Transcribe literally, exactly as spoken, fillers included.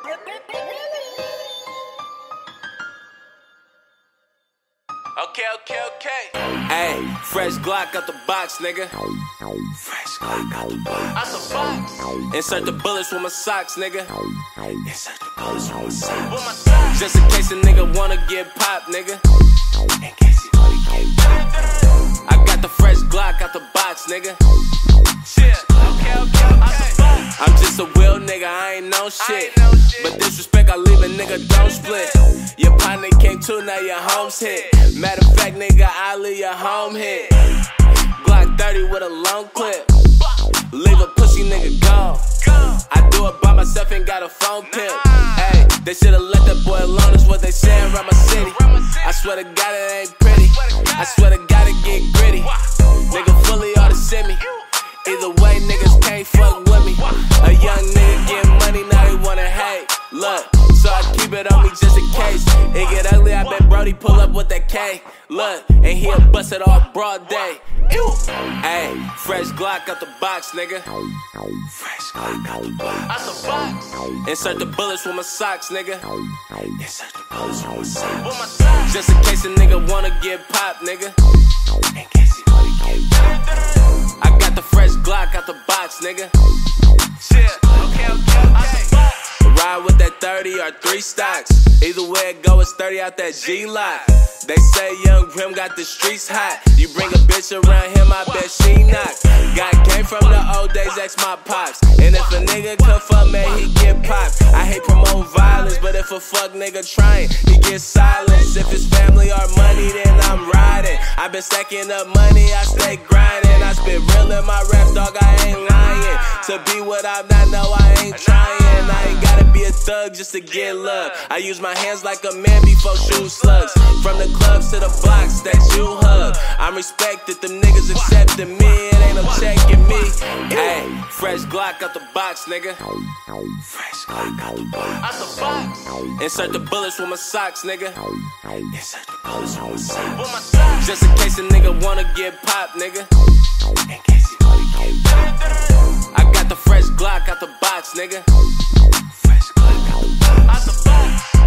Okay, okay, okay. Hey, fresh Glock out the box, nigga. Fresh Glock out the box. Out the box. Insert the bullets with my socks, nigga. Insert the bullets with my socks. With my socks. Just in case a nigga wanna get popped, nigga. In case he wanna get popped. I got the fresh Glock out the box, nigga. Shit. Okay, okay, okay. I'm just a real nigga, I ain't no shit. Know shit. But disrespect, I leave a nigga don't split. Your partner came too, now your home's hit. Matter of fact, nigga, I leave your home hit. Glock thirty with a long clip. Leave a pussy nigga gone. I do it by myself, ain't got a phone pimp. Hey, they should've let that boy alone, is what they saying around my city. I swear to God it ain't pretty. I swear to God it get gritty. Nigga fully oughta send me. Either way, niggas can't fuck with me. A young nigga getting money, now they wanna hate. Look, so I keep it on me just in case it get ugly, I bet Brody pull up with that K. Look, and he'll bust it all broad day. Hey, fresh Glock out the box, nigga. Fresh Glock out the box. Out the box. Insert the bullets with my socks, nigga. Insert the bullets with my socks. With my socks. Just in case a nigga wanna get popped, nigga. In case he wanna get popped. I got the fresh Glock out the box, nigga. Shit, okay, okay, okay. Ride with that thirty or three stocks. Either way it go, it's thirty out that G-Lock. They say Young Grim got the streets hot. You bring a bitch around him, I bet she not. Got came from the old days, ex my pops. And if a nigga come for me, he get popped. I hate promoting violence, but if a fuck nigga trying, he get silenced. If it's family or money, then I'm riding. I been stacking up money, I stay grinding. I spit real in my raps, dog, I ain't lying. To be what I'm not, no, I ain't trying. I ain't gotta be a thug just to get love. I use my hands like a man before shoot slugs. From the clubs to the blocks that you hug, I'm respected, them niggas accepting me. It ain't no checking me. Hey, fresh Glock out the box, nigga. Fresh Glock out the box. Out the box. Insert the bullets with my socks, nigga. Insert the bullets with my socks. With my socks. Just in case a nigga wanna get popped, nigga. In case he wanna get popped. I got the fresh Glock out the box, nigga. Fresh Glock out the box. Out the box.